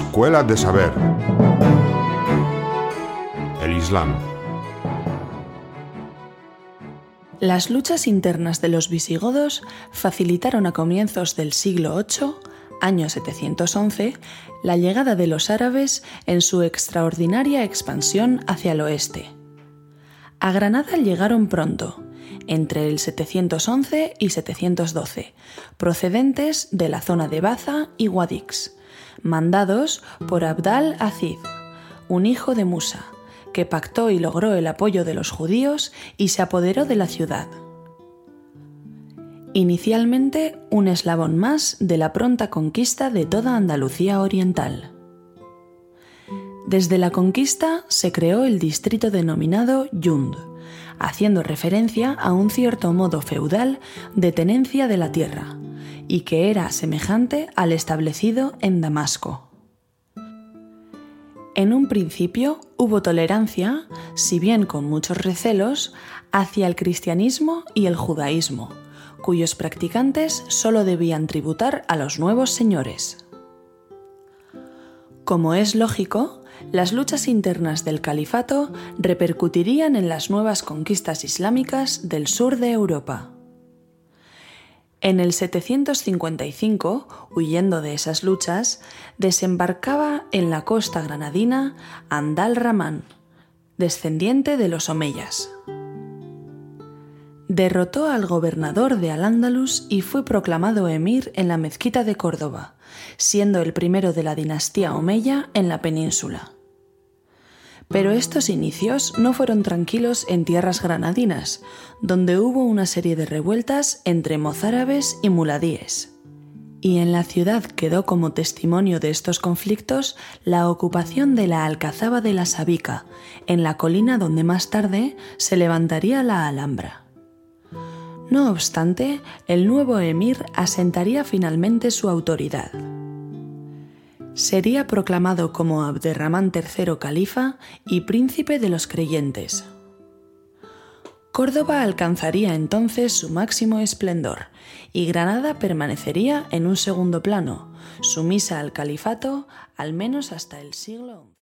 Escuela de Saber. El Islam. Las luchas internas de los visigodos facilitaron a comienzos del siglo VIII, año 711, la llegada de los árabes en su extraordinaria expansión hacia el oeste. A Granada llegaron pronto, entre el 711 y 712, procedentes de la zona de Baza y Guadix, mandados por Abd al-Aziz, un hijo de Musa, que pactó y logró el apoyo de los judíos y se apoderó de la ciudad. Inicialmente, un eslabón más de la pronta conquista de toda Andalucía oriental. Desde la conquista se creó el distrito denominado Yund, haciendo referencia a un cierto modo feudal de tenencia de la tierra, y que era semejante al establecido en Damasco. En un principio hubo tolerancia, si bien con muchos recelos, hacia el cristianismo y el judaísmo, cuyos practicantes solo debían tributar a los nuevos señores. Como es lógico, las luchas internas del califato repercutirían en las nuevas conquistas islámicas del sur de Europa. En el 755, huyendo de esas luchas, desembarcaba en la costa granadina Abd al-Rahman, descendiente de los omeyas. Derrotó al gobernador de Al-Ándalus y fue proclamado emir en la mezquita de Córdoba, siendo el primero de la dinastía omeya en la península. Pero estos inicios no fueron tranquilos en tierras granadinas, donde hubo una serie de revueltas entre mozárabes y muladíes. Y en la ciudad quedó como testimonio de estos conflictos la ocupación de la Alcazaba de la Sabica, en la colina donde más tarde se levantaría la Alhambra. No obstante, el nuevo emir asentaría finalmente su autoridad. Sería proclamado como Abderramán III califa y príncipe de los creyentes. Córdoba alcanzaría entonces su máximo esplendor y Granada permanecería en un segundo plano, sumisa al califato al menos hasta el siglo XI.